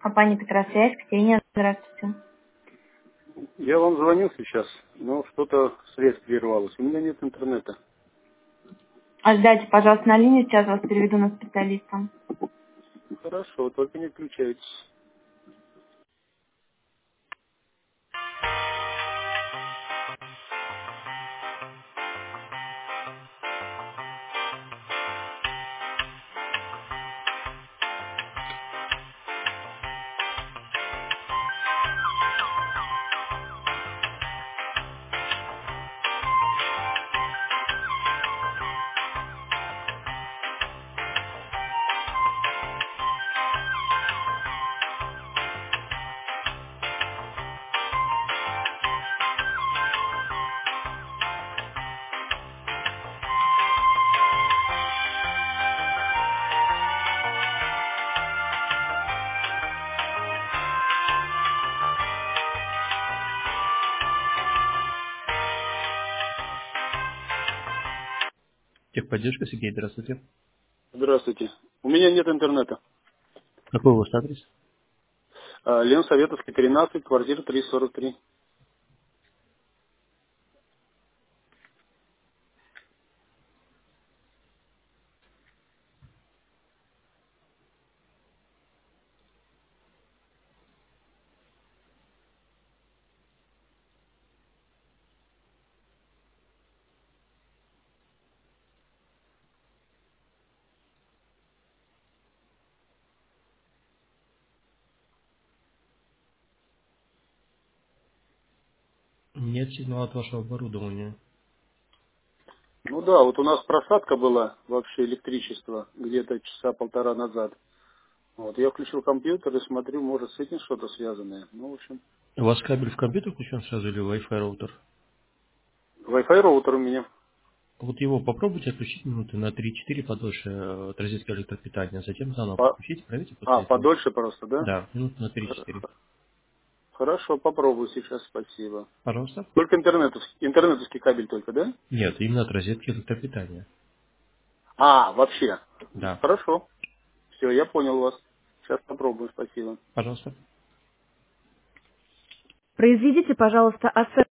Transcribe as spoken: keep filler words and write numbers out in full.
Компания Петросвязь, Ксения, здравствуйте. Я вам звонил сейчас, но что-то связь прервалась. У меня нет интернета. Ожидайте, пожалуйста, на линии, сейчас вас переведу на специалиста. Хорошо, только не включайтесь. Техподдержка, Сергей, здравствуйте. Здравствуйте. У меня нет интернета. Какой у вас адрес? А, Лен Советовский, тринадцать, квартира триста сорок три. Нет сигнала от вашего оборудования. Ну да, вот у нас просадка была вообще электричества где-то часа полтора назад. Вот, я включил компьютер и смотрю, может с этим что-то связанное. Ну, в общем, У вас кабель в компьютер включен сразу или Wi-Fi роутер? Wi-Fi роутер у меня. Вот его попробуйте отключить минуты на три-четыре подольше э, от розетки электропитания, затем заново По- подключите, проверьте А, после этого. подольше просто, да? Да, минут на Хор- три-четыре. хор- Хорошо, попробую сейчас, спасибо. Пожалуйста. Только интернетовский, интернетовский кабель только, да? Нет, именно от розетки электропитания. А, вообще. Да, Хорошо. Все, я понял вас. Сейчас попробую, спасибо. пожалуйста. Произведите, пожалуйста,